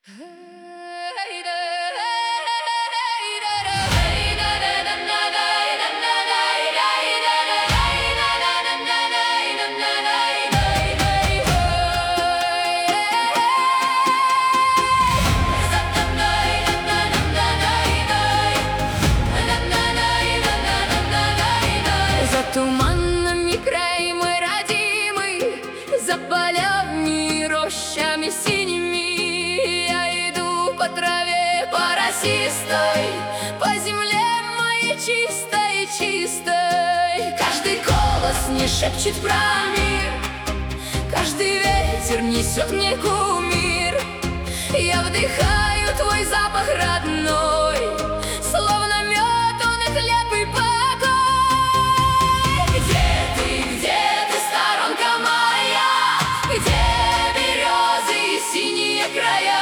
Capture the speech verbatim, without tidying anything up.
За туманами край мой родимый, за полями и рощами синими. Я иду по траве, по росистой, по земле моей чистой, чистой. Каждый голос мне шепчет про мир, каждый ветер несет мне кумир. Я вдыхаю твой запах родной, словно мед он и хлеб и покой. Где ты, где ты, сторонка моя, где березы и синие края?